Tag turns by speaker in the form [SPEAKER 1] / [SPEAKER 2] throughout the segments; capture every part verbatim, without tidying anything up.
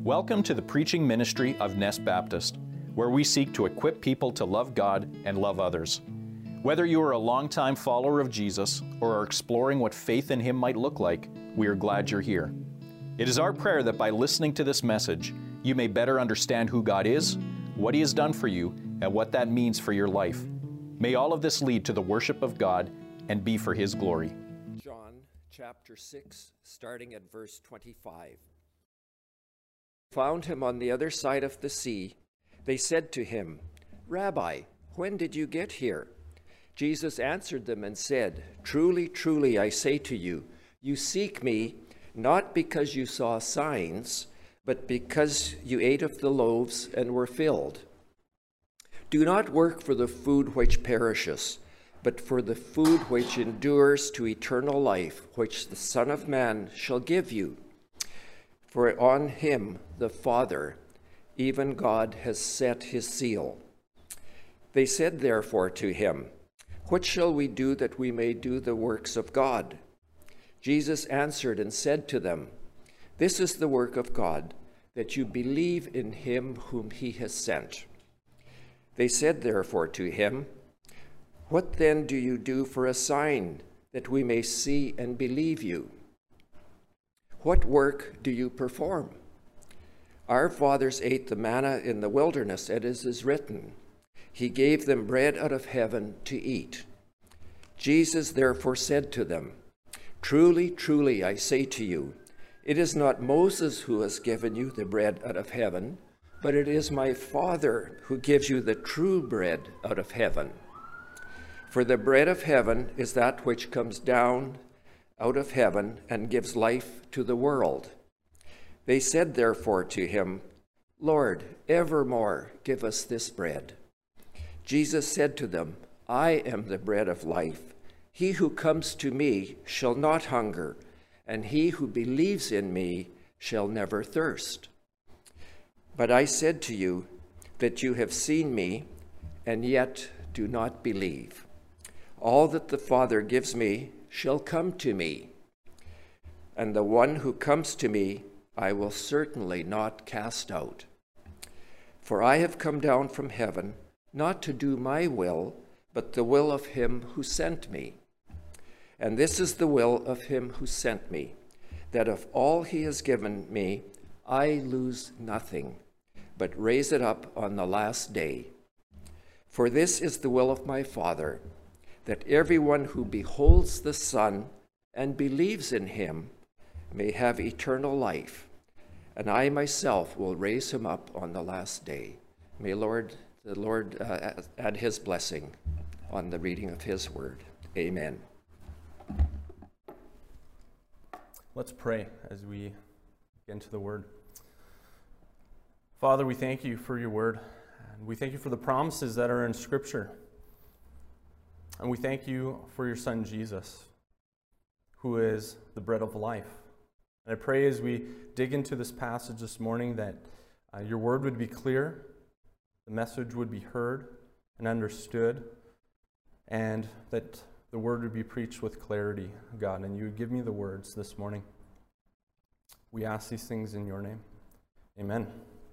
[SPEAKER 1] Welcome to the preaching ministry of Nest Baptist, where we seek to equip people to love God and love others. Whether you are a longtime follower of Jesus or are exploring what faith in Him might look like, we are glad you're here. It is our prayer that by listening to this message, you may better understand who God is, what He has done for you, and what that means for your life. May all of this lead to the worship of God and be for His glory.
[SPEAKER 2] John chapter six, starting at verse twenty-five. Found him on the other side of the sea. They said to him, "Rabbi, when did you get here?" Jesus answered them and said, "Truly, truly, I say to you, you seek me not because you saw signs, but because you ate of the loaves and were filled. Do not work for the food which perishes, but for the food which endures to eternal life, which the Son of Man shall give you. For on him, the Father, even God has set his seal." They said therefore to him, "What shall we do that we may do the works of God?" Jesus answered and said to them, "This is the work of God, that you believe in him whom he has sent." They said therefore to him, "What then do you do for a sign, that we may see and believe you? What work do you perform? Our fathers ate the manna in the wilderness, as is written, He gave them bread out of heaven to eat." Jesus therefore said to them, "Truly, truly, I say to you, it is not Moses who has given you the bread out of heaven, but it is my Father who gives you the true bread out of heaven. For the bread of heaven is that which comes down out of heaven and gives life to the world." They said therefore to him, "Lord, evermore give us this bread." Jesus said to them, "I am the bread of life. He who comes to me shall not hunger, and he who believes in me shall never thirst. But I said to you that you have seen me, and yet do not believe. All that the Father gives me shall come to me, and the one who comes to me I will certainly not cast out. For I have come down from heaven not to do my will, but the will of him who sent me. And this is the will of him who sent me, that of all he has given me I lose nothing, but raise it up on the last day. For this is the will of my Father, that everyone who beholds the Son and believes in him may have eternal life, and I myself will raise him up on the last day." May Lord, the Lord uh, add his blessing on the reading of his word. Amen.
[SPEAKER 3] Let's pray as we get into the word. Father, we thank you for your word, and we thank you for the promises that are in Scripture. And we thank you for your Son, Jesus, who is the bread of life. And I pray as we dig into this passage this morning that uh, your word would be clear, the message would be heard and understood, and that the word would be preached with clarity, God, and you would give me the words this morning. We ask these things in your name. Amen.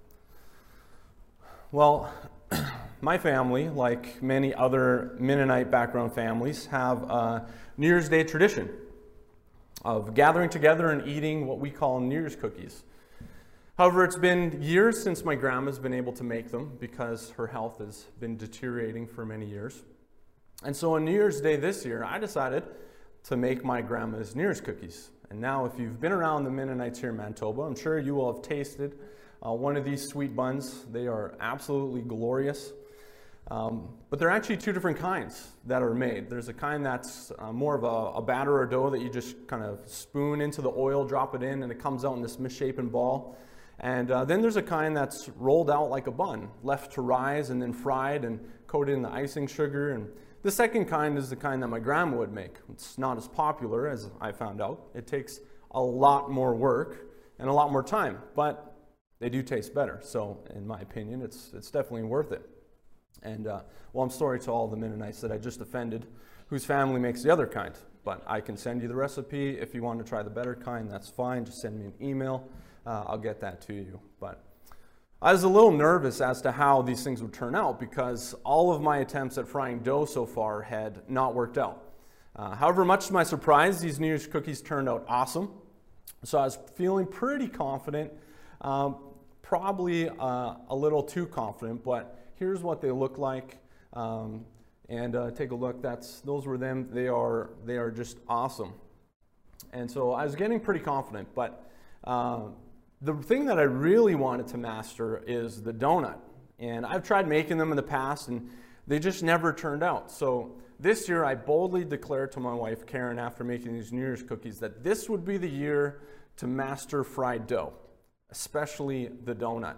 [SPEAKER 3] Well, my family, like many other Mennonite background families, have a New Year's Day tradition of gathering together and eating what we call New Year's cookies. However, it's been years since my grandma's been able to make them because her health has been deteriorating for many years. And so on New Year's Day this year, I decided to make my grandma's New Year's cookies. And now if you've been around the Mennonites here in Manitoba, I'm sure you will have tasted uh, one of these sweet buns. They are absolutely glorious. Um, but there are actually two different kinds that are made. There's a kind that's uh, more of a, a batter or dough that you just kind of spoon into the oil, drop it in, and it comes out in this misshapen ball. And uh, then there's a kind that's rolled out like a bun, left to rise and then fried and coated in the icing sugar. And the second kind is the kind that my grandma would make. It's not as popular, as I found out. It takes a lot more work and a lot more time, but they do taste better. So in my opinion, it's, it's definitely worth it. And, uh, well, I'm sorry to all the Mennonites that I just offended, whose family makes the other kind. But I can send you the recipe. If you want to try the better kind, that's fine. Just send me an email. uh, I'll get that to you. But I was a little nervous as to how these things would turn out because all of my attempts at frying dough so far had not worked out. Uh, however, much to my surprise, these New Year's cookies turned out awesome. So I was feeling pretty confident, um, probably uh, a little too confident, but here's what they look like. Um, and uh, take a look. That's those were them. They are they are just awesome. And so I was getting pretty confident, but uh, the thing that I really wanted to master is the donut. And I've tried making them in the past, and they just never turned out. So this year, I boldly declared to my wife, Karen, after making these New Year's cookies, that this would be the year to master fried dough, especially the donut.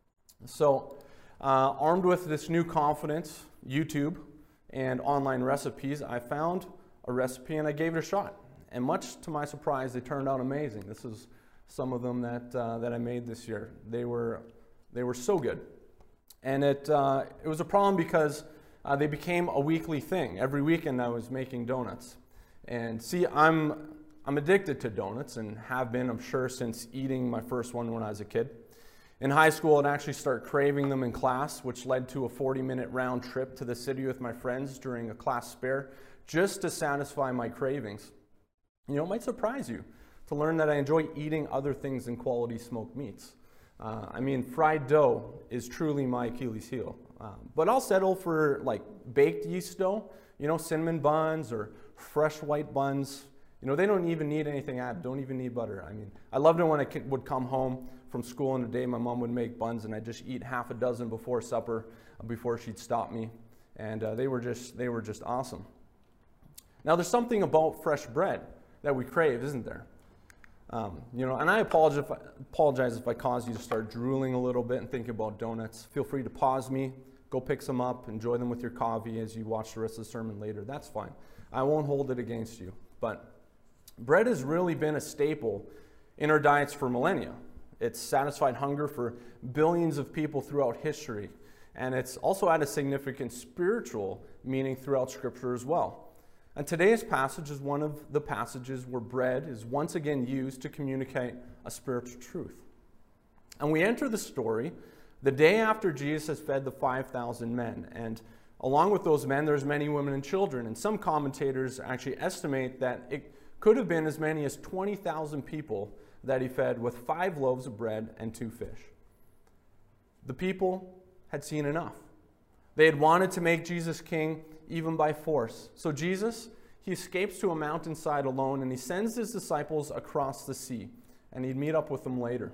[SPEAKER 3] So uh, armed with this new confidence, YouTube, and online recipes, I found a recipe and I gave it a shot. And much to my surprise, they turned out amazing. This is some of them that uh, that I made this year. They were they were so good, and it uh, it was a problem because uh, they became a weekly thing. Every weekend I was making donuts, and see, I'm I'm addicted to donuts and have been, I'm sure, since eating my first one when I was a kid. In high school, I'd actually start craving them in class, which led to a forty minute round trip to the city with my friends during a class spare, just to satisfy my cravings. You know, it might surprise you to learn that I enjoy eating other things than quality smoked meats. Uh, I mean, fried dough is truly my Achilles heel. Um, but I'll settle for like baked yeast dough, you know, cinnamon buns or fresh white buns. You know, they don't even need anything added, don't even need butter. I mean, I loved it when I would come home from school in the day, my mom would make buns and I'd just eat half a dozen before supper, uh, before she'd stop me. And uh, they were just, they were just awesome. Now there's something about fresh bread that we crave, isn't there? Um, you know, and I apologize if I, apologize if I cause you to start drooling a little bit and thinking about donuts. Feel free to pause me, go pick some up, enjoy them with your coffee as you watch the rest of the sermon later. That's fine. I won't hold it against you. But bread has really been a staple in our diets for millennia. It's satisfied hunger for billions of people throughout history. And it's also had a significant spiritual meaning throughout Scripture as well. And today's passage is one of the passages where bread is once again used to communicate a spiritual truth. And we enter the story the day after Jesus has fed the five thousand men. And along with those men, there's many women and children. And some commentators actually estimate that it could have been as many as twenty thousand people that he fed with five loaves of bread and two fish. The people had seen enough. They had wanted to make Jesus king even by force. So Jesus, he escapes to a mountainside alone and he sends his disciples across the sea, and he'd meet up with them later.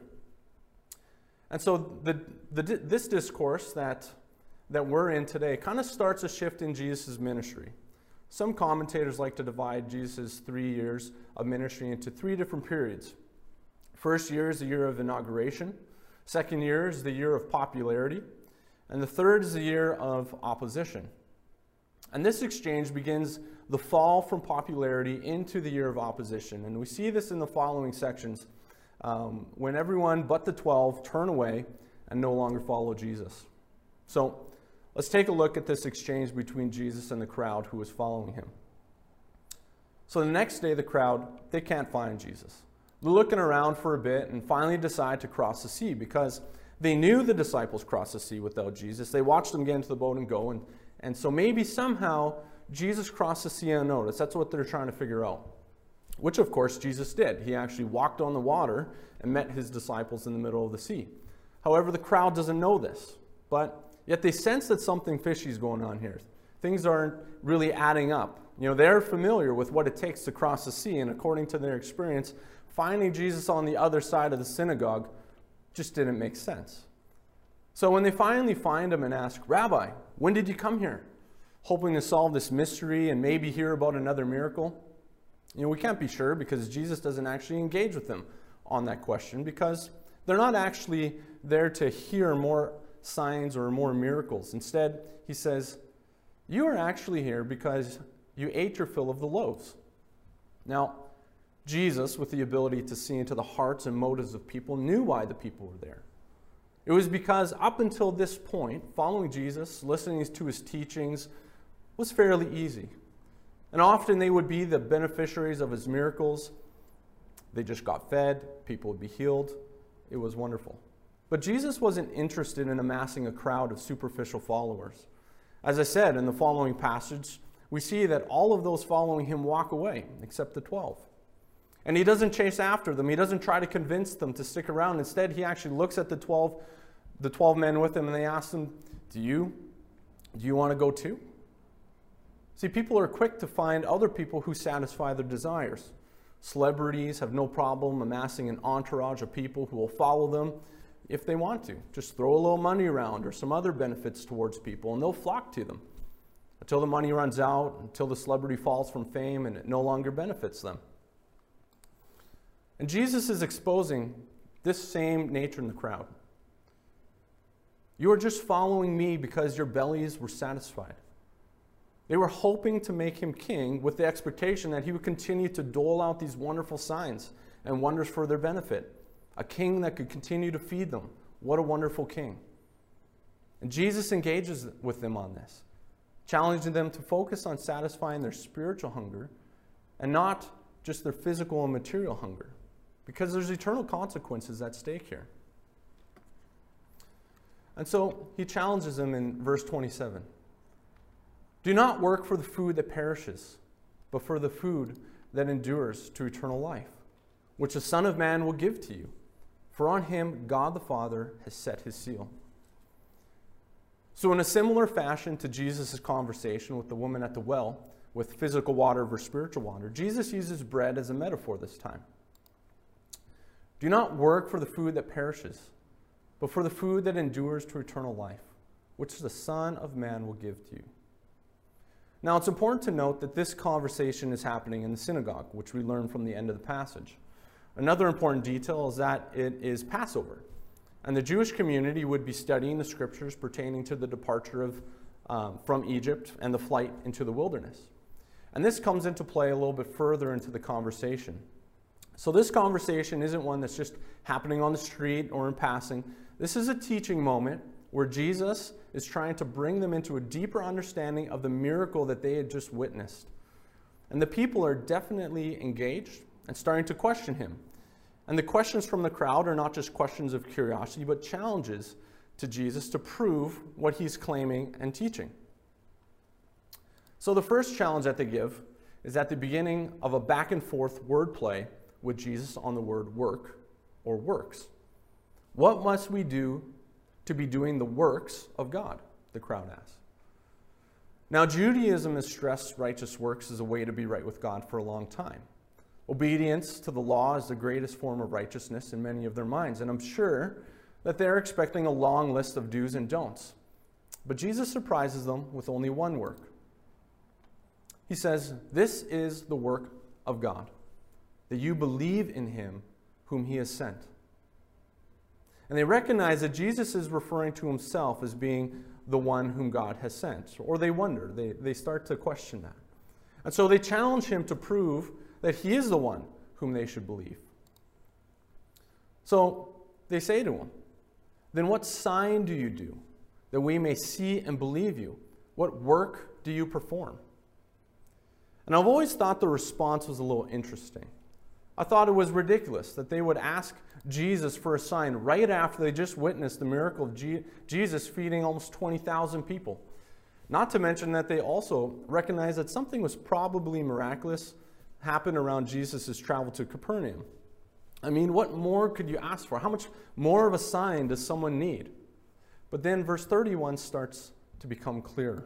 [SPEAKER 3] And so the, the, this discourse that, that we're in today kind of starts a shift in Jesus' ministry. Some commentators like to divide Jesus' three years of ministry into three different periods. First year is the year of inauguration. Second year is the year of popularity. And the third is the year of opposition. And this exchange begins the fall from popularity into the year of opposition. And we see this in the following sections um, when everyone but the twelve turn away and no longer follow Jesus. So let's take a look at this exchange between Jesus and the crowd who was following him. So the next day, the crowd, they can't find Jesus. They're looking around for a bit and finally decide to cross the sea because they knew the disciples crossed the sea without Jesus. They watched them get into the boat and go, and, and so maybe somehow Jesus crossed the sea unnoticed. That's what they're trying to figure out, which of course Jesus did. He actually walked on the water and met his disciples in the middle of the sea. However, the crowd doesn't know this, but yet they sense that something fishy is going on here. Things aren't really adding up. You know, they're familiar with what it takes to cross the sea, and according to their experience, finding Jesus on the other side of the synagogue just didn't make sense. So when they finally find him and ask, "Rabbi, when did you come here?" hoping to solve this mystery and maybe hear about another miracle, you know, we can't be sure because Jesus doesn't actually engage with them on that question because they're not actually there to hear more signs or more miracles. Instead, he says, "You are actually here because you ate your fill of the loaves." Now, Jesus, with the ability to see into the hearts and motives of people, knew why the people were there. It was because up until this point, following Jesus, listening to his teachings, was fairly easy. And often they would be the beneficiaries of his miracles. They just got fed, people would be healed. it was wonderful. But Jesus wasn't interested in amassing a crowd of superficial followers. As I said in the following passage, we see that all of those following him walk away, except the twelve. And he doesn't chase after them. He doesn't try to convince them to stick around. Instead, he actually looks at the twelve, the twelve men with him, and they ask them, do you, do you want to go too? See, people are quick to find other people who satisfy their desires. Celebrities have no problem amassing an entourage of people who will follow them if they want to. Just throw a little money around or some other benefits towards people, and they'll flock to them until the money runs out, until the celebrity falls from fame and it no longer benefits them. And Jesus is exposing this same nature in the crowd. You are just following me because your bellies were satisfied. They were hoping to make him king with the expectation that he would continue to dole out these wonderful signs and wonders for their benefit. A king that could continue to feed them. What a wonderful king. And Jesus engages with them on this, challenging them to focus on satisfying their spiritual hunger and not just their physical and material hunger, because there's eternal consequences at stake here. And so he challenges them in verse twenty-seven. Do not work for the food that perishes, but for the food that endures to eternal life, which the Son of Man will give to you. For on him God the Father has set his seal. So in a similar fashion to Jesus' conversation with the woman at the well, with physical water versus spiritual water, Jesus uses bread as a metaphor this time. Do not work for the food that perishes, but for the food that endures to eternal life, which the Son of Man will give to you. Now, it's important to note that this conversation is happening in the synagogue, which we learn from the end of the passage. Another important detail is that it is Passover, and the Jewish community would be studying the scriptures pertaining to the departure of, um, from Egypt and the flight into the wilderness. And this comes into play a little bit further into the conversation. So this conversation isn't one that's just happening on the street or in passing. This is a teaching moment where Jesus is trying to bring them into a deeper understanding of the miracle that they had just witnessed. And the people are definitely engaged and starting to question him. And the questions from the crowd are not just questions of curiosity, but challenges to Jesus to prove what he's claiming and teaching. So the first challenge that they give is at the beginning of a back and forth wordplay with Jesus on the word work or works. What must we do to be doing the works of God? The crowd asks. Now, Judaism has stressed righteous works as a way to be right with God for a long time. Obedience to the law is the greatest form of righteousness in many of their minds, and I'm sure that they're expecting a long list of do's and don'ts. But Jesus surprises them with only one work. He says, "This is the work of God, that you believe in him whom he has sent." And they recognize that Jesus is referring to himself as being the one whom God has sent. Or they wonder, they, they start to question that. And so they challenge him to prove that he is the one whom they should believe. So they say to him, "Then what sign do you do, that we may see and believe you? What work do you perform?" And I've always thought the response was a little interesting. I thought it was ridiculous that they would ask Jesus for a sign right after they just witnessed the miracle of G- Jesus feeding almost twenty thousand people. Not to mention that they also recognized that something was probably miraculous happened around Jesus' travel to Capernaum. I mean, what more could you ask for? How much more of a sign does someone need? But then verse thirty-one starts to become clearer.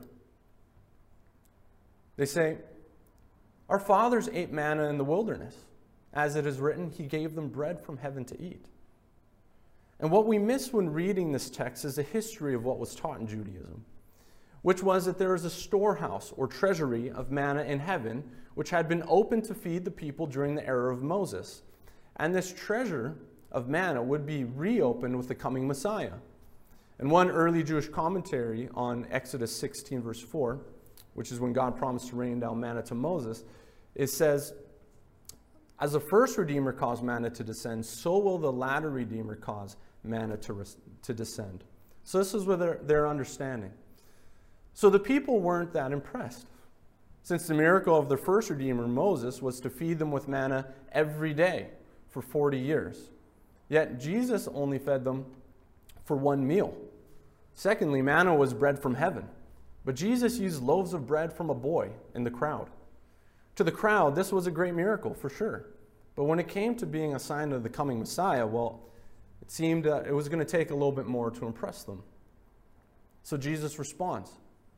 [SPEAKER 3] They say, "Our fathers ate manna in the wilderness. As it is written, he gave them bread from heaven to eat." And what we miss when reading this text is the history of what was taught in Judaism, which was that there was a storehouse or treasury of manna in heaven, which had been opened to feed the people during the era of Moses. And this treasure of manna would be reopened with the coming Messiah. And one early Jewish commentary on Exodus sixteen, verse four, which is when God promised to rain down manna to Moses, it says, "As the first Redeemer caused manna to descend, so will the latter Redeemer cause manna to, res- to descend." So this is with their, their understanding. So the people weren't that impressed, since the miracle of the first Redeemer, Moses, was to feed them with manna every day for forty years. Yet Jesus only fed them for one meal. Secondly, manna was bread from heaven, but Jesus used loaves of bread from a boy in the crowd. To the crowd, this was a great miracle, for sure. But when it came to being a sign of the coming Messiah, well, it seemed uh, it was going to take a little bit more to impress them. So Jesus responds,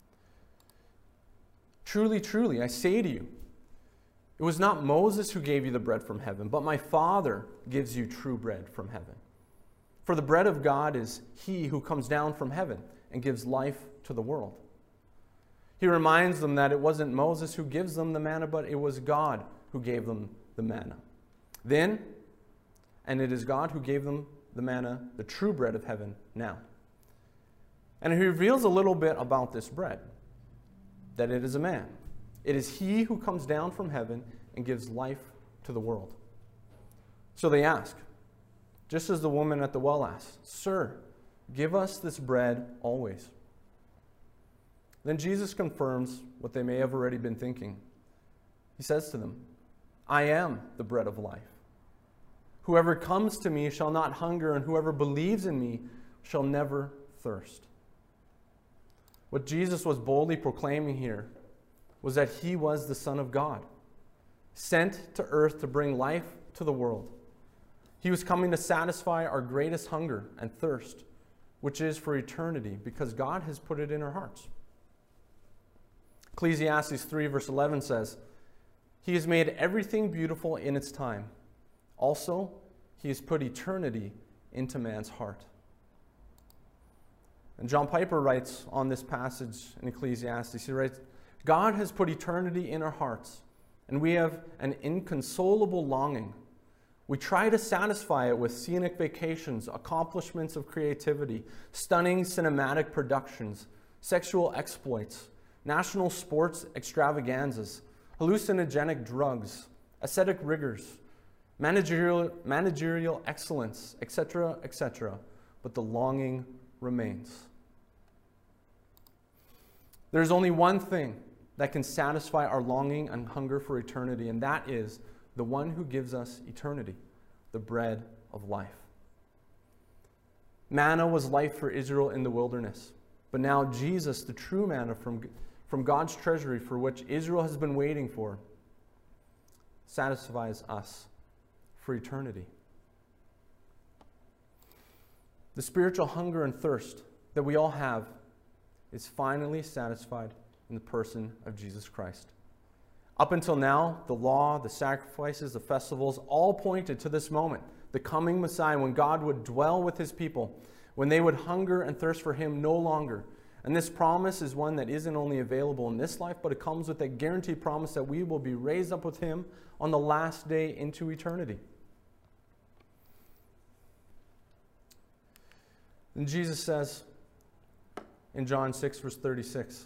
[SPEAKER 3] "Truly, truly, I say to you, it was not Moses who gave you the bread from heaven, but my Father gives you true bread from heaven. For the bread of God is he who comes down from heaven and gives life to the world." He reminds them that it wasn't Moses who gives them the manna, but it was God who gave them the manna. Then, and it is God who gave them the manna, the true bread of heaven, now. And he reveals a little bit about this bread, that it is a man. It is he who comes down from heaven and gives life to the world. So they ask, just as the woman at the well asked, "Sir, give us this bread always." Then Jesus confirms what they may have already been thinking. He says to them, "I am the bread of life. Whoever comes to me shall not hunger, and whoever believes in me shall never thirst." What Jesus was boldly proclaiming here was that he was the Son of God, sent to earth to bring life to the world. He was coming to satisfy our greatest hunger and thirst, which is for eternity, because God has put it in our hearts. Ecclesiastes three verse eleven says, "He has made everything beautiful in its time. Also, he has put eternity into man's heart." And John Piper writes on this passage in Ecclesiastes, he writes, "God has put eternity in our hearts, and we have an inconsolable longing. We try to satisfy it with scenic vacations, accomplishments of creativity, stunning cinematic productions, sexual exploits, national sports extravaganzas, hallucinogenic drugs, ascetic rigors, managerial, managerial excellence, et cetera, et cetera. But the longing remains." There's only one thing that can satisfy our longing and hunger for eternity, and that is the one who gives us eternity, the bread of life. Manna was life for Israel in the wilderness, but now Jesus, the true manna from, from God's treasury for which Israel has been waiting for, satisfies us for eternity. The spiritual hunger and thirst that we all have is finally satisfied in the person of Jesus Christ. Up until now, the law, the sacrifices, the festivals, all pointed to this moment, the coming Messiah, when God would dwell with his people, when they would hunger and thirst for him no longer. And this promise is one that isn't only available in this life, but it comes with a guaranteed promise that we will be raised up with him on the last day into eternity. And Jesus says in John six, verse thirty-six,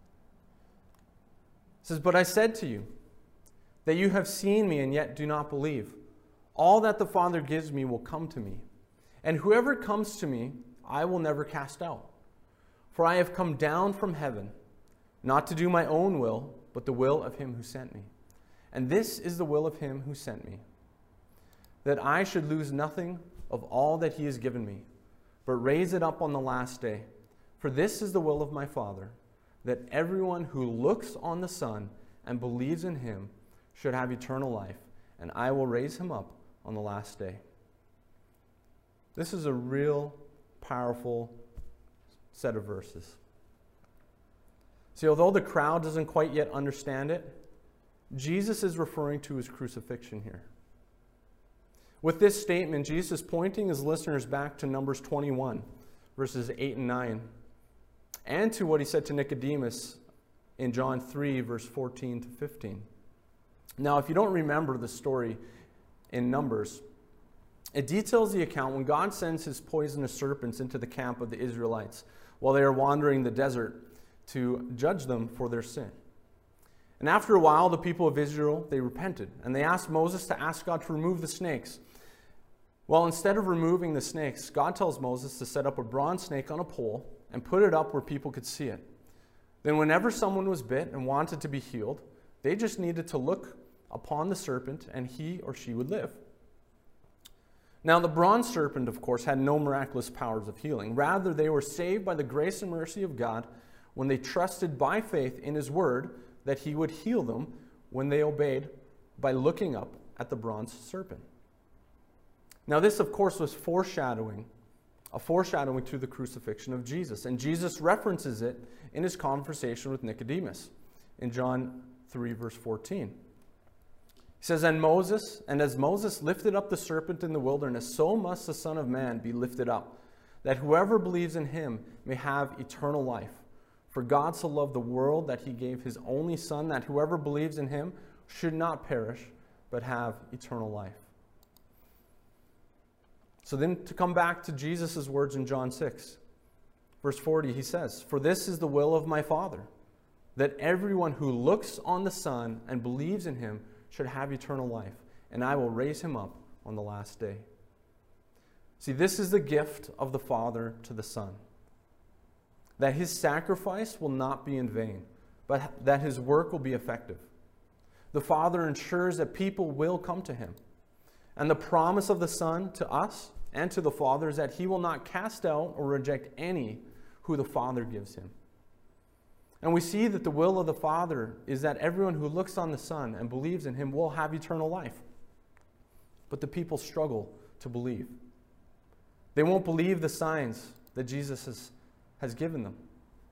[SPEAKER 3] it says, "But I said to you that you have seen me and yet do not believe. All that the Father gives me will come to me, and whoever comes to me I will never cast out. For I have come down from heaven, not to do my own will, but the will of him who sent me. And this is the will of him who sent me, that I should lose nothing of all that he has given me, but raise it up on the last day. For this is the will of my Father, that everyone who looks on the Son and believes in him should have eternal life, and I will raise him up on the last day." This is a real powerful set of verses. See, although the crowd doesn't quite yet understand it, Jesus is referring to his crucifixion here. With this statement, Jesus is pointing his listeners back to Numbers twenty-one, verses eight and nine, and to what he said to Nicodemus in John three, verse fourteen to fifteen. Now, if you don't remember the story in Numbers, it details the account when God sends his poisonous serpents into the camp of the Israelites while they are wandering the desert to judge them for their sin. And after a while, the people of Israel, they repented, and they asked Moses to ask God to remove the snakes. Well, instead of removing the snakes, God tells Moses to set up a bronze snake on a pole and put it up where people could see it. Then whenever someone was bit and wanted to be healed, they just needed to look upon the serpent and he or she would live. Now, the bronze serpent, of course, had no miraculous powers of healing. Rather, they were saved by the grace and mercy of God when they trusted by faith in His word that He would heal them when they obeyed by looking up at the bronze serpent. Now, this, of course, was foreshadowing, a foreshadowing to the crucifixion of Jesus. And Jesus references it in His conversation with Nicodemus in John three, verse fourteen. He says, and Moses, and as Moses lifted up the serpent in the wilderness, so must the Son of Man be lifted up, that whoever believes in Him may have eternal life. For God so loved the world that He gave His only Son, that whoever believes in Him should not perish, but have eternal life. So then to come back to Jesus' words in John six, verse forty, He says, for this is the will of my Father, that everyone who looks on the Son and believes in Him should have eternal life, and I will raise him up on the last day. See, this is the gift of the Father to the Son, that His sacrifice will not be in vain, but that His work will be effective. The Father ensures that people will come to Him, and the promise of the Son to us and to the Father is that He will not cast out or reject any who the Father gives Him. And we see that the will of the Father is that everyone who looks on the Son and believes in Him will have eternal life. But the people struggle to believe. They won't believe the signs that Jesus has, has given them.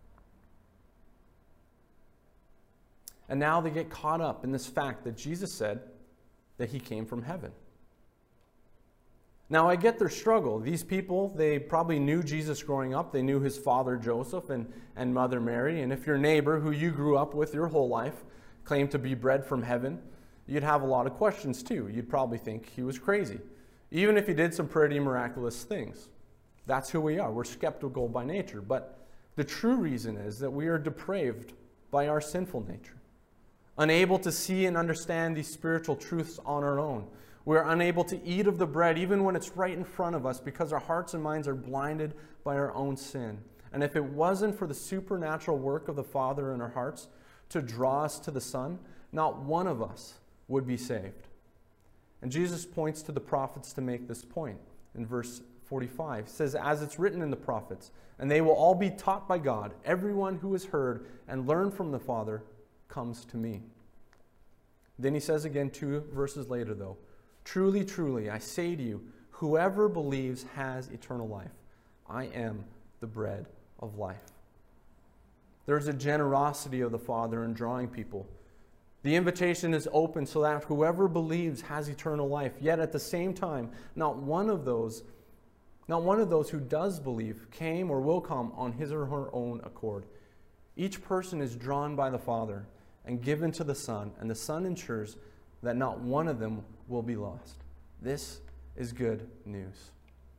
[SPEAKER 3] And now they get caught up in this fact that Jesus said that He came from heaven. Now, I get their struggle. These people, they probably knew Jesus growing up. They knew His father Joseph and, and mother Mary. And if your neighbor, who you grew up with your whole life, claimed to be bread from heaven, you'd have a lot of questions too. You'd probably think he was crazy, even if he did some pretty miraculous things. That's who we are. We're skeptical by nature. But the true reason is that we are depraved by our sinful nature, unable to see and understand these spiritual truths on our own. We're unable to eat of the bread even when it's right in front of us because our hearts and minds are blinded by our own sin. And if it wasn't for the supernatural work of the Father in our hearts to draw us to the Son, not one of us would be saved. And Jesus points to the prophets to make this point. In verse forty-five, it says, as it's written in the prophets, and they will all be taught by God. Everyone who has heard and learned from the Father comes to me. Then He says again two verses later, though, truly, truly, I say to you, whoever believes has eternal life. I am the bread of life. There's a generosity of the Father in drawing people. The invitation is open so that whoever believes has eternal life. Yet at the same time, not one of those, not one of those who does believe came or will come on his or her own accord. Each person is drawn by the Father and given to the Son, and the Son ensures that not one of them will be lost. This is good news.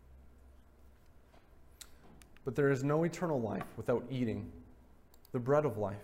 [SPEAKER 3] But there is no eternal life without eating the bread of life.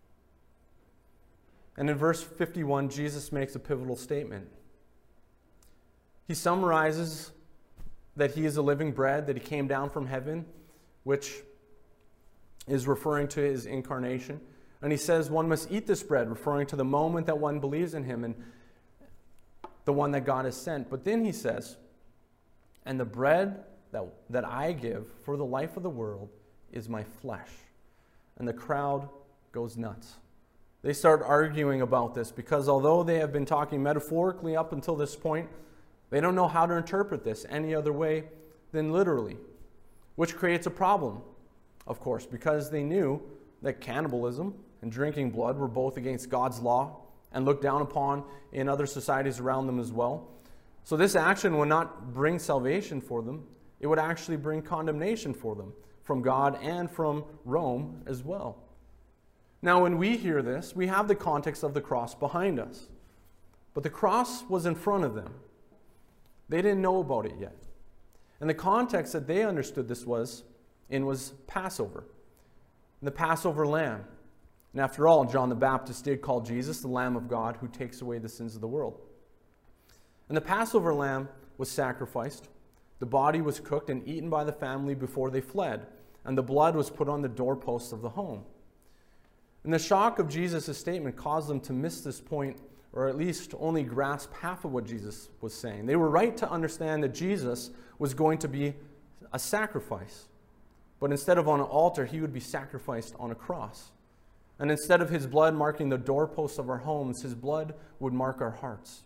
[SPEAKER 3] And in verse fifty-one, Jesus makes a pivotal statement. He summarizes that He is a living bread, that He came down from heaven, which is referring to His incarnation. And He says one must eat this bread, referring to the moment that one believes in Him and the one that God has sent. But then He says, and the bread that, that I give for the life of the world is my flesh. And the crowd goes nuts. They start arguing about this because although they have been talking metaphorically up until this point, they don't know how to interpret this any other way than literally, which creates a problem, of course, because they knew that cannibalism and drinking blood were both against God's law and looked down upon in other societies around them as well. So this action would not bring salvation for them. It would actually bring condemnation for them from God and from Rome as well. Now, when we hear this, we have the context of the cross behind us. But the cross was in front of them. They didn't know about it yet. And the context that they understood this was in was Passover, the Passover lamb. And after all, John the Baptist did call Jesus the Lamb of God who takes away the sins of the world. And the Passover lamb was sacrificed. The body was cooked and eaten by the family before they fled. And the blood was put on the doorposts of the home. And the shock of Jesus' statement caused them to miss this point or at least only grasp half of what Jesus was saying. They were right to understand that Jesus was going to be a sacrifice. But instead of on an altar, he would be sacrificed on a cross. And instead of his blood marking the doorposts of our homes, his blood would mark our hearts.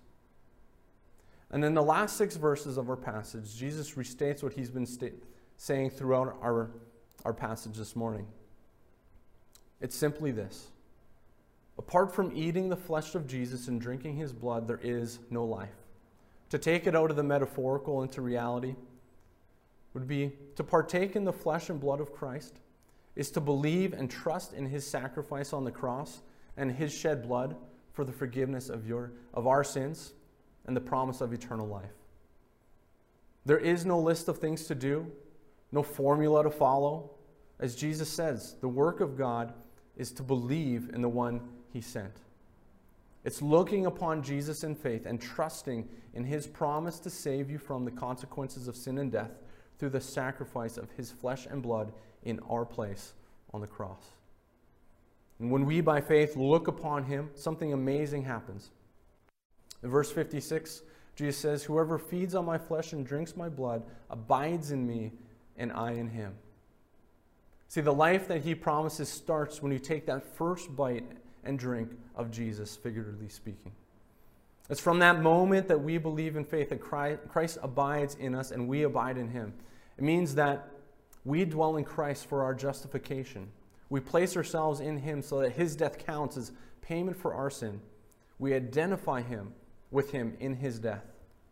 [SPEAKER 3] And in the last six verses of our passage, Jesus restates what he's been sta- saying throughout our, our passage this morning. It's simply this. Apart from eating the flesh of Jesus and drinking his blood, there is no life. To take it out of the metaphorical into reality would be to partake in the flesh and blood of Christ, is to believe and trust in his sacrifice on the cross and his shed blood for the forgiveness of your of our sins and the promise of eternal life. There is no list of things to do, no formula to follow. As Jesus says, the work of God is to believe in the one he sent. It's looking upon Jesus in faith and trusting in his promise to save you from the consequences of sin and death through the sacrifice of his flesh and blood in our place on the cross. And when we, by faith, look upon him, something amazing happens. In verse fifty-six, Jesus says, "Whoever feeds on my flesh and drinks my blood abides in me, and I in him." See, the life that he promises starts when you take that first bite and drink of Jesus, figuratively speaking. It's from that moment that we believe in faith that Christ abides in us and we abide in him. It means that we dwell in Christ for our justification. We place ourselves in him so that his death counts as payment for our sin. We identify him with him in his death.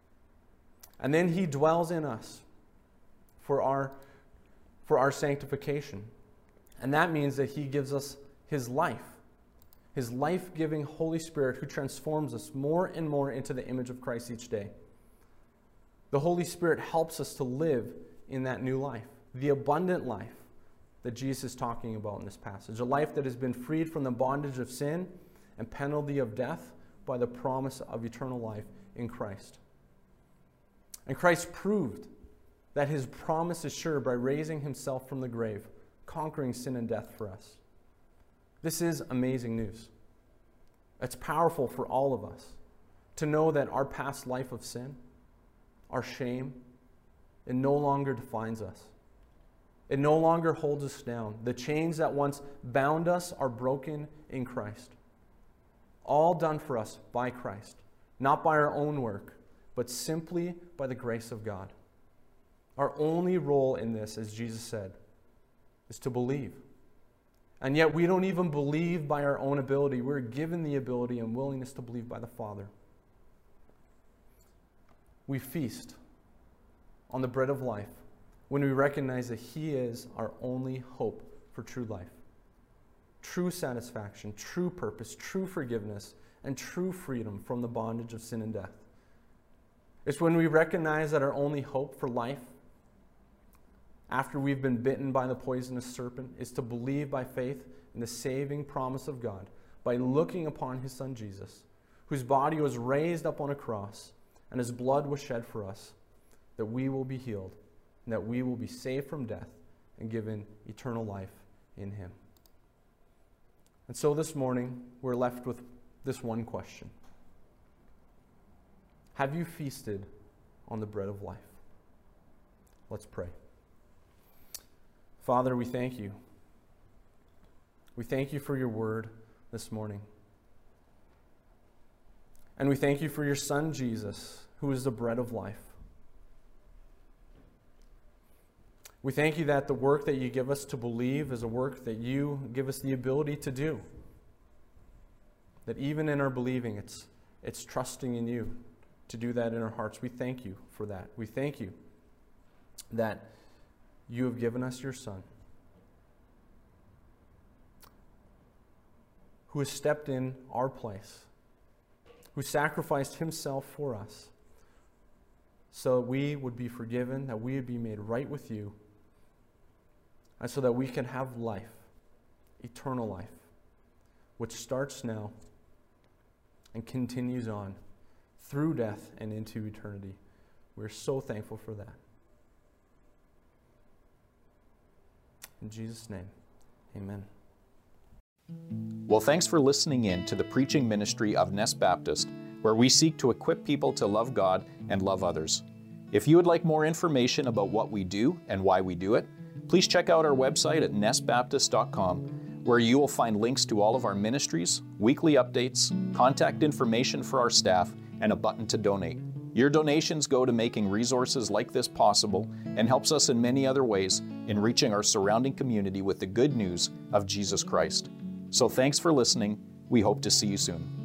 [SPEAKER 3] And then he dwells in us for our, for our sanctification. And that means that he gives us his life. His life-giving Holy Spirit who transforms us more and more into the image of Christ each day. The Holy Spirit helps us to live in that new life, the abundant life that Jesus is talking about in this passage, a life that has been freed from the bondage of sin and penalty of death by the promise of eternal life in Christ. And Christ proved that his promise is sure by raising himself from the grave, conquering sin and death for us. This is amazing news. It's powerful for all of us to know that our past life of sin, our shame, it no longer defines us. It no longer holds us down. The chains that once bound us are broken in Christ. All done for us by Christ, not by our own work, but simply by the grace of God. Our only role in this, as Jesus said, is to believe. And yet we don't even believe by our own ability. We're given the ability and willingness to believe by the Father. We feast on the bread of life when we recognize that he is our only hope for true life, true satisfaction, true purpose, true forgiveness, and true freedom from the bondage of sin and death. It's when we recognize that our only hope for life after we've been bitten by the poisonous serpent is to believe by faith in the saving promise of God by looking upon his Son Jesus, whose body was raised up on a cross and his blood was shed for us, that we will be healed and that we will be saved from death and given eternal life in him. And so this morning, we're left with this one question. Have you feasted on the bread of life? Let's pray. Father, we thank you. We thank you for your word this morning. And we thank you for your Son, Jesus, who is the bread of life. We thank you that the work that you give us to believe is a work that you give us the ability to do. That even in our believing, it's, it's trusting in you to do that in our hearts. We thank you for that. We thank you that you have given us your Son, who has stepped in our place, who sacrificed himself for us, so that we would be forgiven, that we would be made right with you, and so that we can have life, eternal life, which starts now and continues on through death and into eternity. We're so thankful for that. In Jesus' name, amen.
[SPEAKER 1] Well, thanks for listening in to the preaching ministry of Ness Baptist, where we seek to equip people to love God and love others. If you would like more information about what we do and why we do it, please check out our website at ness baptist dot com, where you will find links to all of our ministries, weekly updates, contact information for our staff, and a button to donate. Your donations go to making resources like this possible and helps us in many other ways in reaching our surrounding community with the good news of Jesus Christ. So thanks for listening. We hope to see you soon.